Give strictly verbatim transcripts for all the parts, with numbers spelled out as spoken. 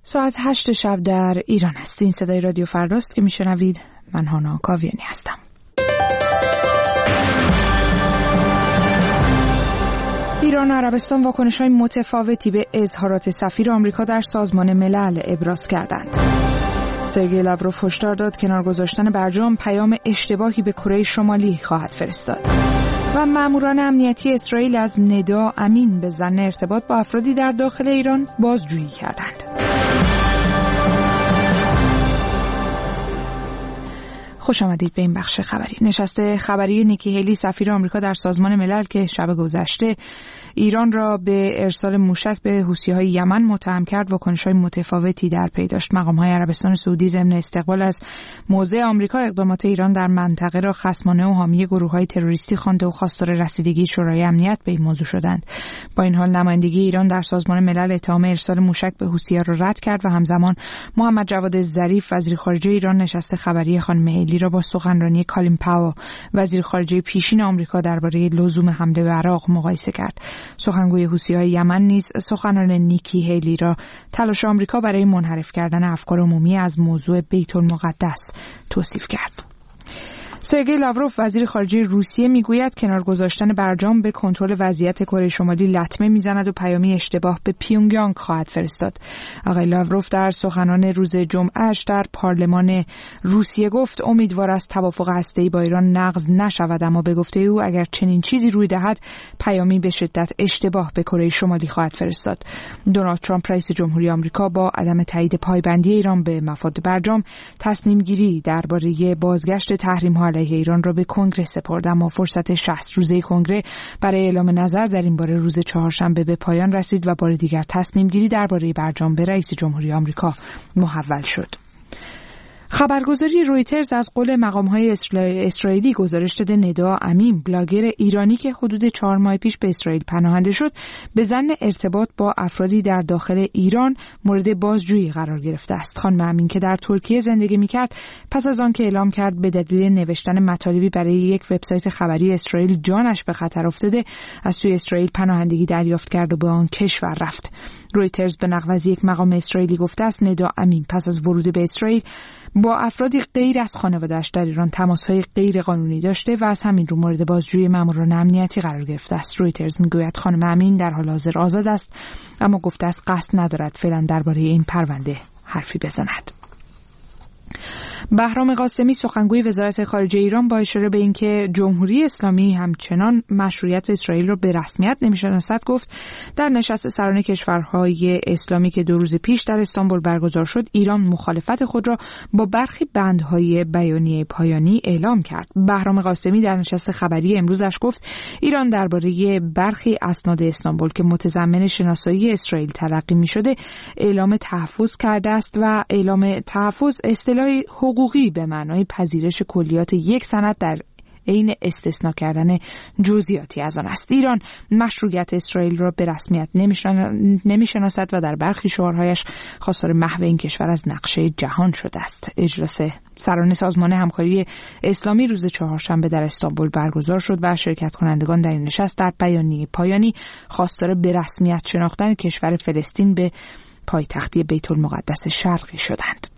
ساعت هشت شب در ایران است. این صدای رادیو فرداست که میشنوید. من هانا کاویانی هستم. ایران و عربستان واکنش‌های متفاوتی به اظهارات سفیر آمریکا در سازمان ملل ابراز کردند. سرگئی لاوروف هشدار داد کنار گذاشتن برجام پیام اشتباهی به کره شمالی خواهد فرستاد. و ماموران امنیتی اسرائیل از ندا امین به ظن ارتباط با افرادی در داخل ایران بازجویی کردند. خوش آمدید به این بخش خبری. نشست خبری نیکی هیلی سفیر آمریکا در سازمان ملل که شب گذشته ایران را به ارسال موشک به حوثی‌های یمن متهم کرد، واکنش‌های متفاوتی در پی داشت. مقام‌های عربستان سعودی ضمن استقبال از موضع آمریکا اقدامات ایران در منطقه را خصمانه و حامی گروه‌های تروریستی خوانده و خواستار رسیدگی شورای امنیت به این موضوع شدند. با این حال نمایندگی ایران در سازمان ملل اتهام ارسال موشک به حوثی‌ها را رد کرد و همزمان محمد جواد ظریف وزیر خارجه ایران نشست خبری خانم هیلی را با سخنرانی کالین پاول وزیر خارجه پیشین آمریکا درباره لزوم حمله به عراق مقایسه کرد. سخنگوی حوثی‌های یمن نیز سخنان نیکی هیلی را تلاش آمریکا برای منحرف کردن افکار عمومی از موضوع بیت المقدس توصیف کرد. سرگئی لاوروف وزیر خارجه روسیه میگوید کنار گذاشتن برجام به کنترل وضعیت کره شمالی لطمه میزند و پیامی اشتباه به پیونگیانگ خواهد فرستاد. آقای لاوروف در سخنان روز جمعه‌اش در پارلمان روسیه گفت امیدوار است توافق هسته‌ای با ایران نقض نشود، اما به گفته او اگر چنین چیزی روی دهد پیامی به شدت اشتباه به کره شمالی خواهد فرستاد. دونالد ترامپ رئیس جمهوری آمریکا با عدم تایید پایبندی ایران به مفاد برجام تصمیم گیری درباره بازگشت تحریم‌ها علیه ایران را به کنگره سپرد، اما فرصت شصت روزه کنگره برای اعلام نظر در این باره روز چهارشنبه به پایان رسید و بار دیگر تصمیم گیری درباره برجام به رئیس جمهوری آمریکا محول شد. خبرگزاری رویترز از قول مقام‌های اسرائیلی گزارش داده ندا امین، بلاگر ایرانی که حدود چهار ماه پیش به اسرائیل پناهنده شد، به ظن ارتباط با افرادی در داخل ایران مورد بازجویی قرار گرفته است. خانم امین که در ترکیه زندگی می‌کرد، پس از آن که اعلام کرد به دلیل نوشتن مطالبی برای یک وبسایت خبری اسرائیل جانش به خطر افتاده، از سوی اسرائیل پناهندگی دریافت کرد و به آن کشور رفت. رویترز به نقل از یک مقام اسرائیلی گفته است ندا امین پس از ورود به اسرائیل با افرادی غیر از خانواده‌اش در ایران تماس‌های غیر قانونی داشته و از همین رو مورد بازجویی ماموران امنیتی قرار گرفته است. رویترز میگوید خانم امین در حال حاضر آزاد است، اما گفته است قصد ندارد فعلا درباره این پرونده حرفی بزند. بهرام قاسمی سخنگوی وزارت خارجه ایران با اشاره به اینکه جمهوری اسلامی همچنان مشروعیت اسرائیل را به رسمیت نمی‌شناسد گفت در نشست سران کشورهای اسلامی که دو روز پیش در استانبول برگزار شد ایران مخالفت خود را با برخی بندهای بیانیه پایانی اعلام کرد. بهرام قاسمی در نشست خبری امروزش گفت ایران درباره برخی اسناد استانبول که متضمن شناسایی اسرائیل تلقی می‌شده اعلام تحفظ کرده است و اعلام تحفظ اصطلاحی حقوقی به معنای پذیرش کلیات یک سند در عین استثناء کردن جزئیاتی از آن است. ایران مشروعیت اسرائیل را به رسمیت نمی‌شناسد و در برخی شعارهایش خواستار محو این کشور از نقشه جهان شده است. اجلاس سران سازمان همکاری اسلامی روز چهارشنبه در استانبول برگزار شد و شرکت کنندگان در این نشست در بیانیه پایانی خواستار به رسمیت شناختن کشور فلسطین به پایتختی بیت المقدس شرقی شدند.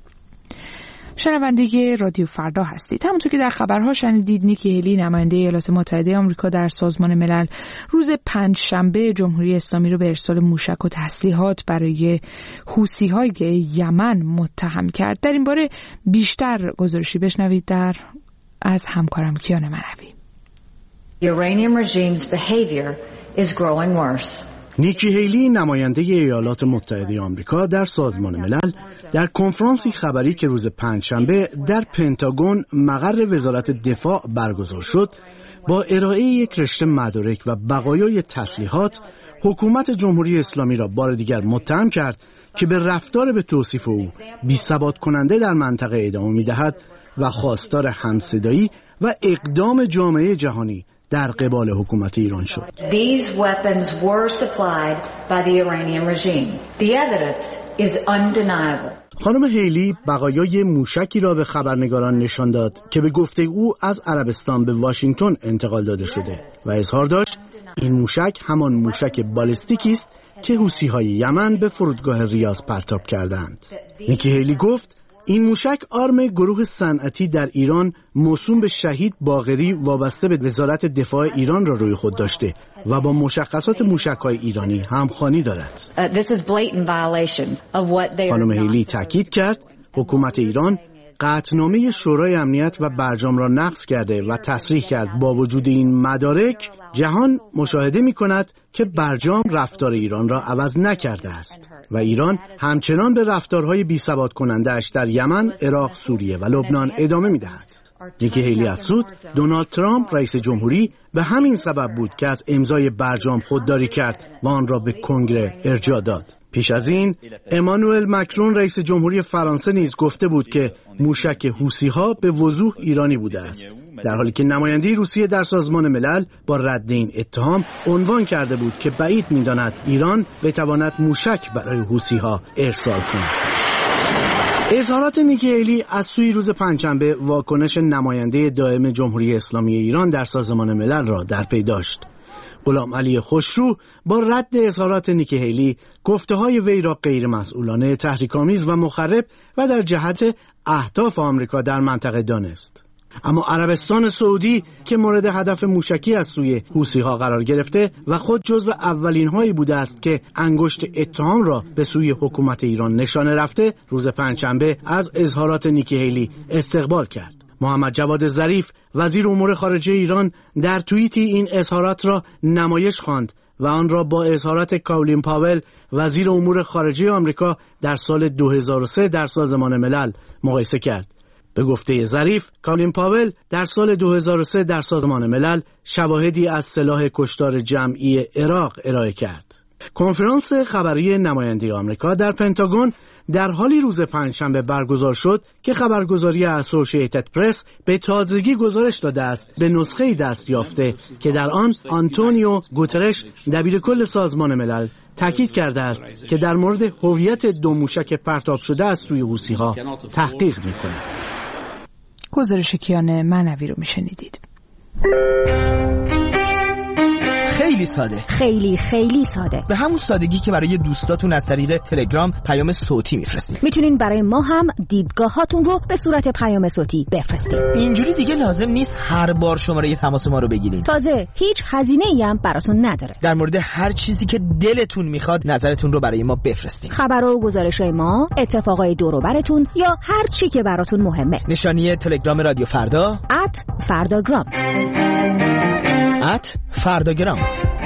شنونده رادیو فردا هستید. همونطور که در خبرها شنیدید نیکی هیلی نماینده ایالات متحده آمریکا در سازمان ملل روز پنجشنبه جمهوری اسلامی رو به ارسال موشک و تسلیحات برای حوثی‌های یمن متهم کرد. در این باره بیشتر گزارشی بشنوید در از همکارم کیان منوی. The Iranian regime's behavior is growing worse. نیکی هیلی نماینده ایالات متحده آمریکا در سازمان ملل در کنفرانسی خبری که روز پنجشنبه در پنتاگون مقر وزارت دفاع برگزار شد با ارائه یک رشته مدارک و بقایای تسلیحات حکومت جمهوری اسلامی را بار دیگر متهم کرد که به رفتار به توصیف او بی‌ثبات کننده در منطقه ادامه می‌دهد و خواستار همصدایی و اقدام جامعه جهانی در قبال حکومت ایران شد. These weapons were supplied by the Iranian regime. The evidence is undeniable. خانم هیلی بقایای موشکی را به خبرنگاران نشان داد که به گفته او از عربستان به واشنگتن انتقال داده شده و اظهار داشت این موشک همان موشک بالستیکی است که حوثی‌های یمن به فرودگاه ریاض پرتاب کردند. نیکی هیلی گفت این موشک آرم گروه صنعتی در ایران موسوم به شهید باقری وابسته به وزارت دفاع ایران را روی خود داشته و با مشخصات موشک‌های ایرانی همخوانی دارد. خانم هیلی تاکید کرد حکومت ایران قطعنامه شورای امنیت و برجام را نقض کرده و تصریح کرد با وجود این مدارک جهان مشاهده می کند که برجام رفتار ایران را عوض نکرده است و ایران همچنان به رفتارهای بی‌ثبات کننده اش در یمن، عراق، سوریه و لبنان ادامه می دهد. نیکی هیلی افزود دونالد ترامپ رئیس جمهوری به همین سبب بود که از امضای برجام خودداری کرد و آن را به کنگره ارجاع داد. پیش از این امانوئل مکرون رئیس جمهوری فرانسه نیز گفته بود که موشک حوثی‌ها به وضوح ایرانی بوده است، در حالی که نماینده روسیه در سازمان ملل با رد این اتهام عنوان کرده بود که بعید می‌داند ایران بتواند موشک برای حوثی‌ها ارسال کند. اظهارات نیکی هیلی از سوی روز پنجشنبه واکنش نماینده دائم جمهوری اسلامی ایران در سازمان ملل را در پی داشت. غلام علی خوشرو با رد اظهارات نیکی هیلی گفته‌های وی را غیر مسئولانه، تحریک‌آمیز و مخرب و در جهت اهداف آمریکا در منطقه دانست. اما عربستان سعودی که مورد هدف موشکی از سوی حوثی‌ها قرار گرفته و خود جزو اولین هایی بوده است که انگشت اتهام را به سوی حکومت ایران نشانه رفته، روز پنجشنبه از اظهارات نیکی هیلی استقبال کرد. محمد جواد ظریف وزیر امور خارجه ایران در توییتی این اظهارات را نمایش خواند و آن را با اظهارات کالین پاول وزیر امور خارجه آمریکا در سال دو هزار و سه در سازمان ملل مقایسه کرد. به گفته ظریف، کالین پاول در سال دو هزار و سه در سازمان ملل شواهدی از سلاح کشتار جمعی عراق ارائه کرد. کنفرانس خبری نماینده آمریکا در پنتاگون در حالی روز پنجشنبه برگزار شد که خبرگزاری اسوسییتد پرس به تازگی گزارش داده است به نسخه‌ای دست یافته که در آن آنتونیو گوترش دبیرکل سازمان ملل تاکید کرده است که در مورد هویت دو موشک پرتاب شده از سوی حوثی‌ها تحقیق می‌کند. گزارش کیان معنوی رو میشنیدید. خیلی ساده، خیلی خیلی ساده، به همون سادگی که برای دوستاتون از طریق تلگرام پیام صوتی میفرستید. میتونین برای ما هم دیدگاهاتون رو به صورت پیام صوتی بفرستید. اینجوری دیگه لازم نیست هر بار شماره تماس ما رو بگیرین. تازه هیچ هزینه‌ای هم براتون نداره. در مورد هر چیزی که دلتون میخواد نظرتون رو برای ما بفرستین. خبر و گزارش‌های ما، اتفاقای دور و براتون یا هر چی که براتون مهمه. نشانی تلگرام رادیو فردا ات فرداگرام ات فرداگرام.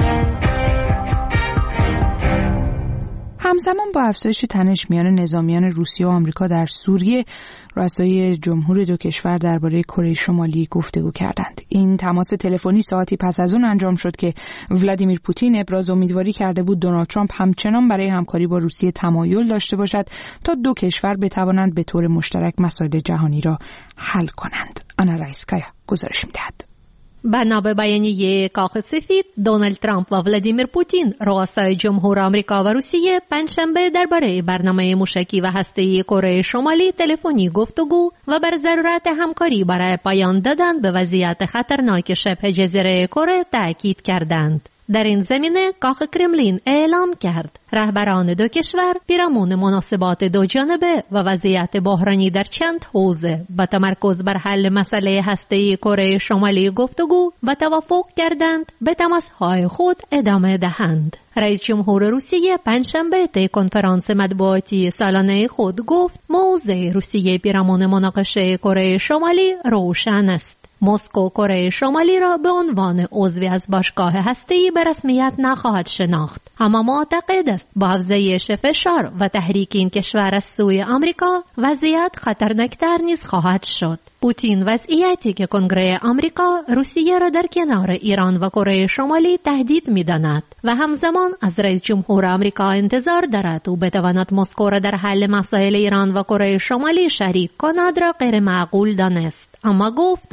همزمان با افزایش تنش میان نظامیان روسیه و آمریکا در سوریه، رؤسای جمهور دو کشور درباره کره شمالی گفتگو کردند. این تماس تلفنی ساعتی پس از اون انجام شد که ولادیمیر پوتین ابراز امیدواری کرده بود دونالد ترامپ همچنان برای همکاری با روسیه تمایل داشته باشد تا دو کشور بتوانند به طور مشترک مسائل جهانی را حل کنند. آنا رایسکایا گزارش می‌دهد. بنا به بیانیه کاخ سفید، دونالد ترامپ و ولادیمیر پوتین، رؤسای جمهور آمریکا و روسیه، پنجشنبه درباره برنامه موشکی و هسته‌ای کره شمالی تلفنی گفتگو و بر ضرورت همکاری برای پایان دادن به وضعیت خطرناک شبه جزیره کره تاکید کردند. در این زمینه کاخ کرملین اعلام کرد رهبران دو کشور پیرامون مناسبات دو جانبه و وضعیت بحرانی در چند حوزه با تمرکز بر حل مسئله هسته‌ای کره شمالی گفتگو و توافق کردند به تماس‌های خود ادامه دهند. رئیس جمهور روسیه پنجشنبه طی کنفرانس مطبوعاتی سالانه خود گفت موضع روسیه پیرامون مناقشه کره شمالی روشن است. مسکو کره شمالی را به عنوان عضوی از باشگاه هسته‌ای به رسمیت نخواهد شناخت، اما معتقد است با افزایش فشار و تحریک این کشور از سوی آمریکا وضعیت خطرناکتر نیز خواهد شد. پوتین وضعیتی که کنگره آمریکا روسیه را در کنار ایران و کره شمالی تهدید می‌داند و همزمان از رئیس جمهور آمریکا انتظار دارد او بتواند مسکو را در حل مسائل ایران و کره شمالی شریک کند را غیر معقول دانست. اما گفت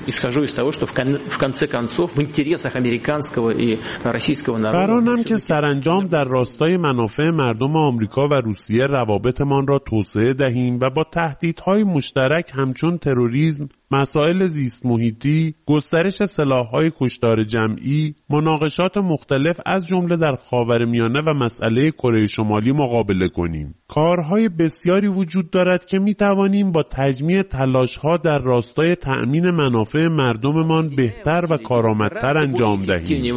برانم که سرانجام در راستای منافع مردم آمریکا و روسیه روابطمان را توسعه دهیم و با تهدیدهای مشترک همچون تروریسم، مسائل زیست محیطی، گسترش سلاح‌های کشتار جمعی، مناقشات مختلف از جمله در خاورمیانه و مسئله کره شمالی مقابله کنیم. کارهای بسیاری وجود دارد که می‌توانیم با تجمیع تلاش‌ها در راستای تأمین منافع مردممان بهتر و کارآمدتر انجام دهیم.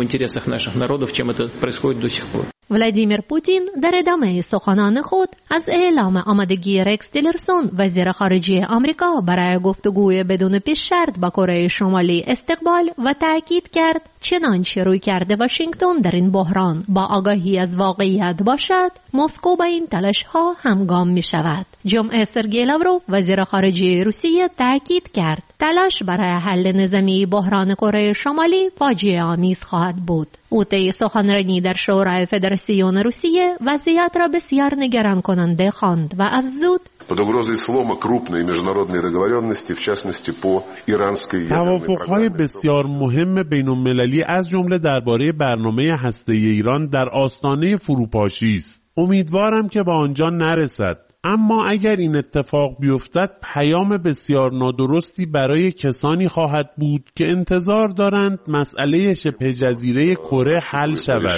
ولادیمیر پوتین در ادامه سخنان خود از اعلام آمادگی رکس تیلرسون وزیر خارجه آمریکا برای گفتگوی بدون پیش شرط با کره شمالی استقبال و تأکید کرد چنانچه روی کرده واشنگتن در این بحران با آگاهی از واقعیت باشد، مسکو با این تلاش ها همگام می شود. جمعه سرگئی لاوروف وزیر خارجه روسیه تأکید کرد تلاش برای حل نظامی بحران کره شمالی فاجعه آمیز خواهد بود. او طی سخنرانی در شورای فدراسیون روسیه وضعیت را بسیار نگران کننده خواند و افزود توافق‌های بسیار مهم بین‌المللی از جمله درباره برنامه هسته‌ای ایران در آستانه فروپاشی است. امیدوارم که به آنجا نرسد. اما اگر این اتفاق بیفتد پیام بسیار نادرستی برای کسانی خواهد بود که انتظار دارند مسئله شبه جزیره کره حل شود.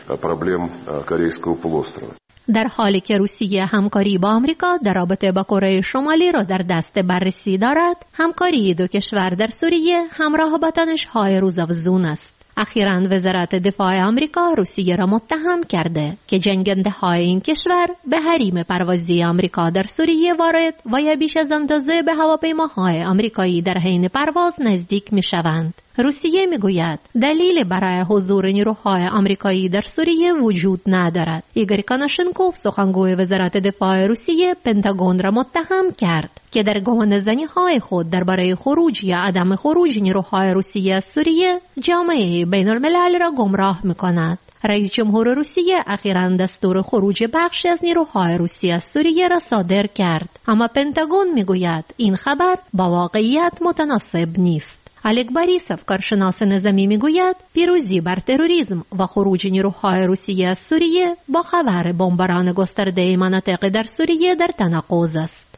در حالی که روسیه همکاری با آمریکا در رابطه با کره شمالی را در دست بررسی دارد، همکاری دو کشور در سوریه همراه با تنش‌های روزافزون است. اخیراً وزارت دفاع آمریکا روسیه را متهم کرده که جنگنده های این کشور به حریم پروازی آمریکا در سوریه وارد و یا بیش از اندازه به هواپیماهای آمریکایی در حین پرواز نزدیک می شوند. روسیه می گوید دلیل برای حضور نیروهای آمریکایی در سوریه وجود ندارد. ایگور کاناشنکوف سخنگوی وزارت دفاع روسیه پنتاگون را متهم کرد که در گمانه‌زنی های خود درباره خروج یا عدم خروج نیروهای روسیه از سوریه جامعه بین الملل را گمراه می کند. رئیس جمهور روسیه اخیراً دستور خروج بخشی از نیروهای روسیه از سوریه را صادر کرد، اما پنتاگون می گوید این خبر با واقعیت متناسب نیست. الک باریسوف کارشناس نظامی میگوید پیروزی بر تروریسم و خروج نیروهای روسیه از سوریه با خبر بمباران گسترده مناطق در سوریه در تناقض است.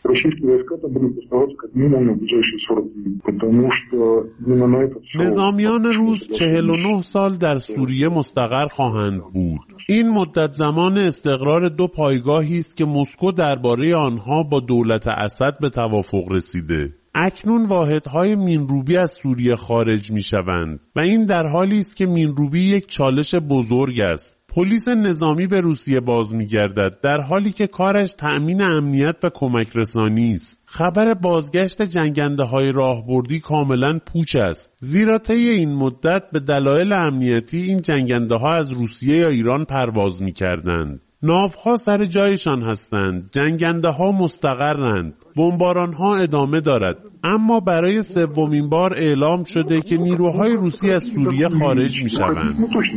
نظامیان روس چهل و نه سال در سوریه مستقر خواهند بود. این مدت زمان استقرار دو پایگاهی است که مسکو درباره آنها با دولت اسد به توافق رسیده. اکنون واحدهای مینروبی از سوریه خارج می شوند و این در حالی است که مینروبی یک چالش بزرگ است. پلیس نظامی به روسیه باز می گردد در حالی که کارش تأمین امنیت و کمک رسانی است. خبر بازگشت جنگنده های راهبردی کاملا پوچ است، زیرا طی این مدت به دلایل امنیتی این جنگنده ها از روسیه یا ایران پرواز می کردند. ناوها سر جایشان هستند، جنگنده ها مستقرند، بمباران ها ادامه دارد، اما برای سومین بار اعلام شده که نیروهای روسی از سوریه خارج می شوند.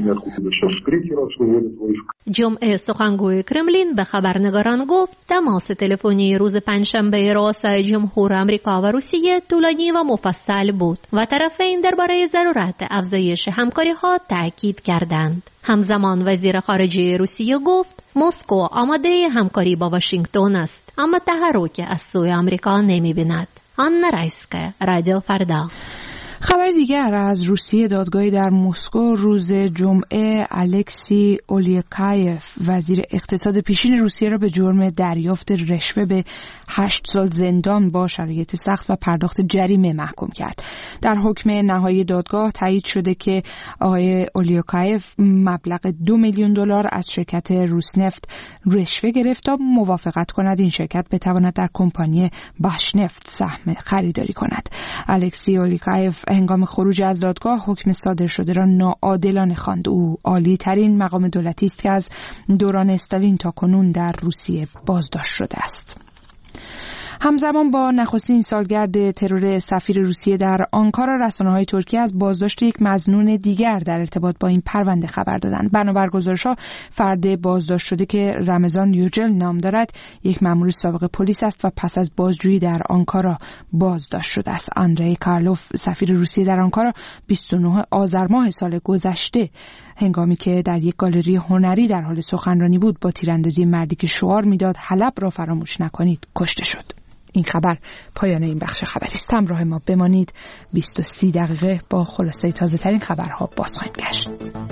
جمعه سخنگوی کرملین به خبرنگاران گفت تماس تلفنی روز پنجشنبه رؤسای جمهور آمریکا و روسیه طولانی و مفصل بود و طرفین درباره ضرورت افزایش همکاری ها تاکید کردند. همزمان وزیر خارجه روسیه گفت مسکو آماده همکاری با واشنگتن است، اما تحرک از سوی آمریکا نمی بیند. آنا رایسکه، رادیو فردا. خبر دیگر از روسیه، دادگاهی در مسکو روز جمعه الکسی اولیوکایف وزیر اقتصاد پیشین روسیه را به جرم دریافت رشوه به هشت سال زندان با شرایط سخت و پرداخت جریمه محکوم کرد. در حکم نهایی دادگاه تایید شده که آقای اولیوکایف مبلغ دو میلیون دلار از شرکت روسنفت رشوه گرفت تا موافقت کند این شرکت بتواند در کمپانی باشنفت سهم خریداری کند. الکسی اولیوکایف هنگام خروج از دادگاه حکم صادر شده را ناعادلانه خواند. او عالی ترین مقام دولتی است که از دوران استالین تا کنون در روسیه بازداشت شده است. همزمان با نخستین سالگرد ترور سفیر روسیه در آنکارا، رسانه‌های ترکیه از بازداشت یک مظنون دیگر در ارتباط با این پرونده خبر دادند. بنابر گزارش‌ها فرد بازداشت شده که رمضان یوجل نام دارد یک مأمور سابق پلیس است و پس از بازجویی در آنکارا بازداشت شده است. آندری کارلوف سفیر روسیه در آنکارا بیست و نه آذر ماه سال گذشته هنگامی که در یک گالری هنری در حال سخنرانی بود با تیراندازی مردی که شعار میداد حلب را فراموش نکنید کشته شد. این خبر پایان این بخش خبری است. همراه ما بمانید. بیست و سه دقیقه با خلاصه تازه ترین خبرها باز خواهیم گشت.